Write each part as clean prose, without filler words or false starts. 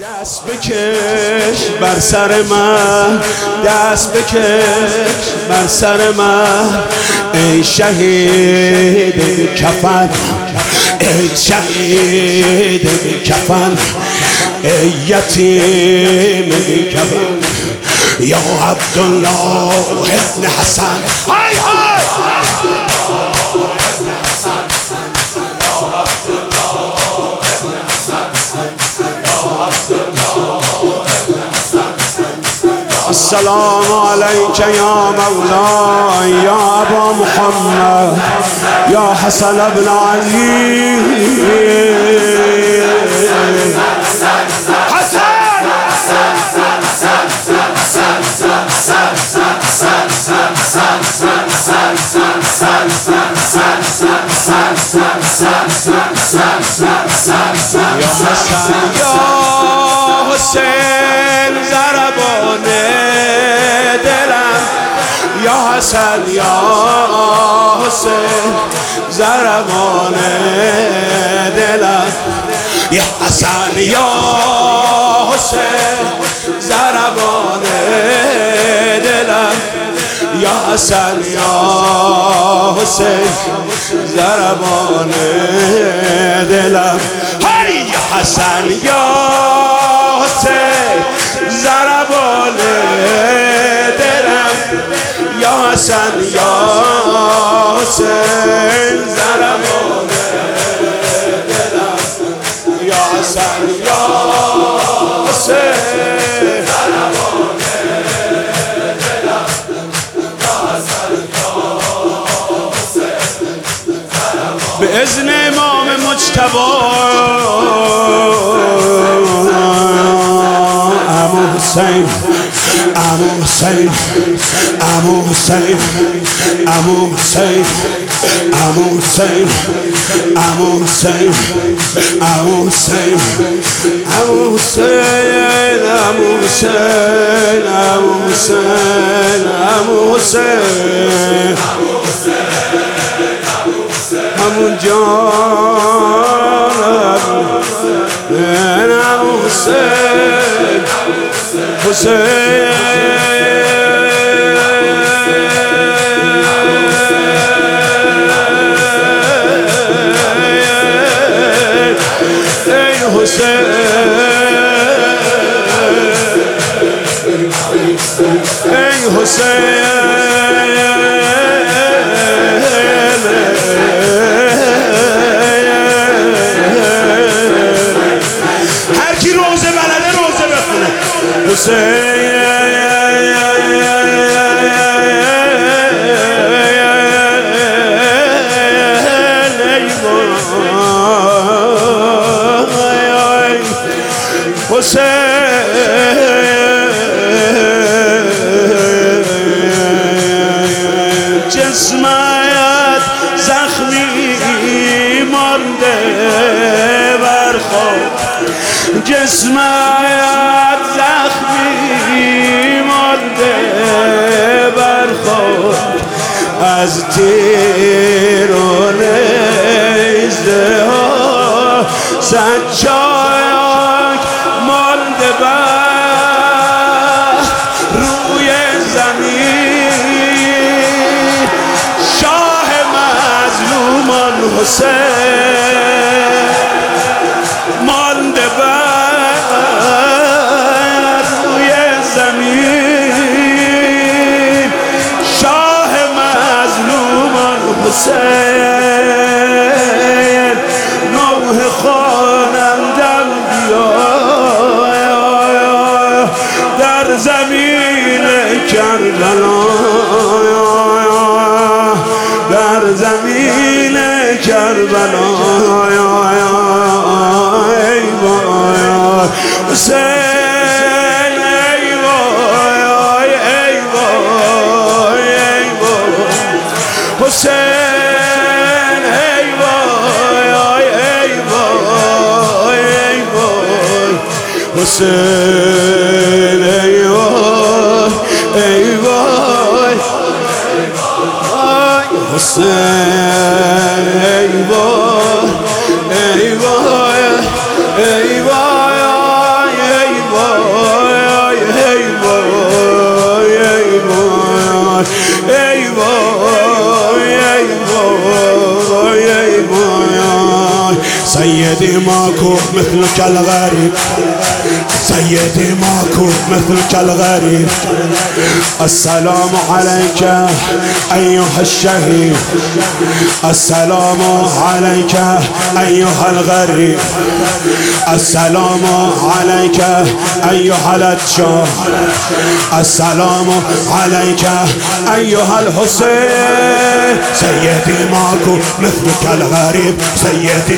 دست بکش بر سر من، دست بکش بر سر من، ای شهید بی کفن، ای شهید بی کفن، ای یتیم بی کفن، یا عبدالله ابن حسن. های های السلام عليك يا مولاي يا أبا محمد يا حسن بن علي. يا حسن يا حسين ضربان دلم، يا حسن يا حسين ضربان دلم، يا حسن يا حسين ضربان دلم، يا حسن يا حسين ضربان دلم، يا حسن يا حسين ضربان دلم، يا حسن يا حسين ضربان دلم، يا حسن يا حسين ضربان دلم، يا حسن يا حسين بإذن امام مجتبی Abu Hussein, Abu Hussein, Abu Hussein, Abu Hussein, Abu Hussein, Abu Hussein, Abu Hussein, Abu Hussein, Abu Hussein, Abu Hussein, Abu Hussein, Abu John, Abu Hussein, Hussein, ey Hussein, ey Hussein. جسمت زخمی مانده بر خاک، جسمت زخمی مانده بر خاک، از تیر و نیزه ها سجاک مانده بر روی زمین، شاه مظلومان حسین مانده بر روی زمین، شاه مظلومان حسین، نوح خوانندم بیا در زمین کربلا، در زمین کربلا، ای وای حسین، ای وای، ای وای، ای وای حسین، ای وای، ای وای، ای وای حسین، ای وای، ای وای حسین، ای وای، ای وای، ای وای، ای سيدي ماكو مثلك الغريب، سيدي ماكو مثلك الغريب. السلام عليك أيها الشهيد، السلام عليك أيها الغريب، السلام عليك أيها الأتشار، السلام عليك أيها الحسين. سيدي ماكو مثلك الغريب، سيدي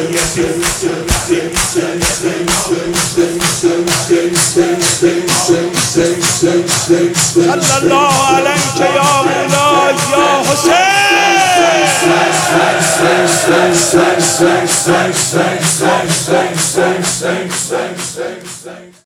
صلى الله عليك يا مولاي يا حسين.